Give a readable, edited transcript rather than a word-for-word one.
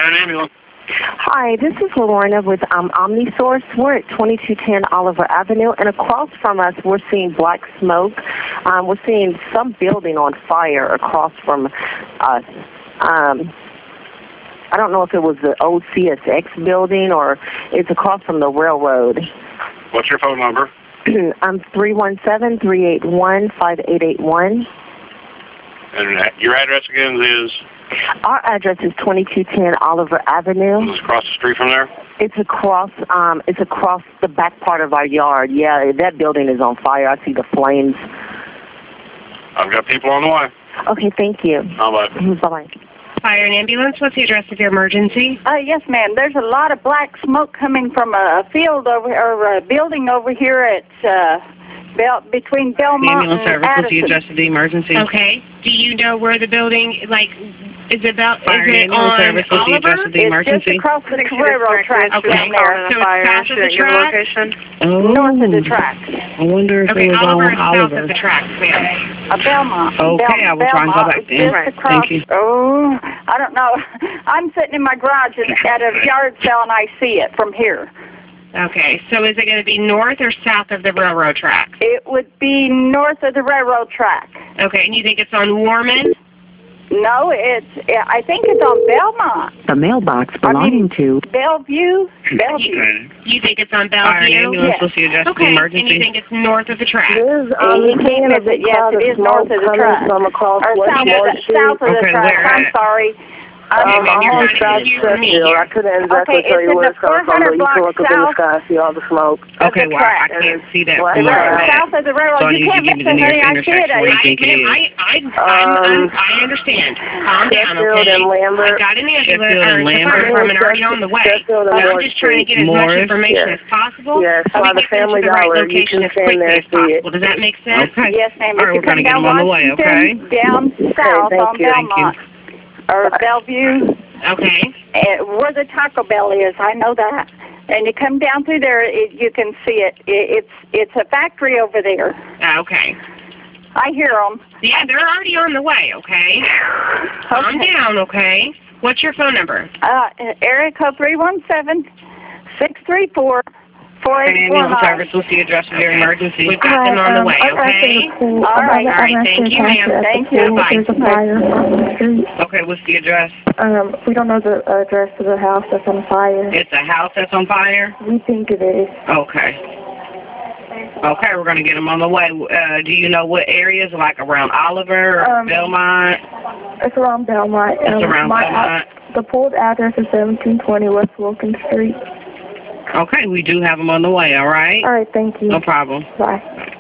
Fire and ambulance. Hi, this is Lorna with OmniSource. We're at 2210 Oliver Avenue, and across from us, we're seeing black smoke. We're seeing some building on fire across from us. I don't know if it was the old CSX building or it's across from the railroad. What's your phone number? 317-381-5881. And your address again is? Our address is 2210 Oliver Avenue. Is it across the street from there? It's across the back part of our yard. Yeah, that building is on fire. I see the flames. I've got people on the way. Okay, thank you. Bye-bye. Bye-bye. Fire and ambulance, what's the address of your emergency? Yes, ma'am. There's a lot of black smoke coming from a field over, or a building over here at between Belmont ambulance and service, what's the Addison. address of the emergency? Okay. Do you know where the building, is it Fire and ambulance on service, what's the Oliver? address of the It's emergency? just across the railroad tracks Okay. down there. So it's south of the tracks? Oh, North of the tracks. I wonder if Okay, it was Oliver on is south Oliver. of the tracks, ma'am. Belmont. Okay, I will try and go Belmont back is then. just across. Thank you. Oh, I don't know. I'm sitting in my garage at a yard sale and I see it from here. Okay, so is it going to be north or south of the railroad tracks? It would be north of the railroad track. Okay, and you think it's on Warman? No, I think it's on Belmont. The mailbox belonging to Bellevue. You think it's on Fire and Bellevue? ambulance, Yes. what's the address of the Okay, and you emergency? think it's north of the tracks? He can't miss it. Yes, it is north of the track. From across Or West south Wall of the, Street. south of the Okay, track. where I'm at? sorry. ma'am, you're on trying to South confuse me Sheffield. here. I couldn't exactly Okay, tell you it's where in it's coming the from, but you 400 can look up in the block sky, see all the smoke. Okay, well, I track. can't see that Well, from it's where I'm at. South of the railroad. So I You need can't you to miss give me the it, honey. nearest I see it. intersection where you think it is. I understand. Calm down, Sheffield okay? and Lambert. I got an ambulance Sheffield and or the Lambert. fire department already on the way. Sheffield and I'm Morris just trying to get as Morris, much information yes. as possible. Yes, so we by the can get Family to the right Dollar. You location can as stand quickly there as and see it. possible. Does that make sense? Okay. Yes, ma'am. All right, If you we're gonna come get them down on the way, okay? Washington, down south thank on you. Thank you. Belmont. Or Bellevue, Okay. where the Taco Bell is, I know that. And you come down through there, you can see it. It's a factory over there. Okay. I hear them. Yeah, they're already on the way, okay? Calm down, okay? What's your phone number? Area code 317-634-4849. Ambulance service, what's the address of your emergency? We've got them on the way, okay? All right. All right, thank you, ma'am. Thank you. Bye. There's a fire on the street. Okay, what's the address? We don't know the address of the house that's on fire. It's a house that's on fire? We think it is. Okay. Okay, we're going to get them on the way. Do you know what areas, like around Oliver or Belmont? It's around Belmont. It's around Belmont. The pulled address is 1720 West Wilkins Street. Okay, we do have them on the way, all right? All right, thank you. No problem. Bye.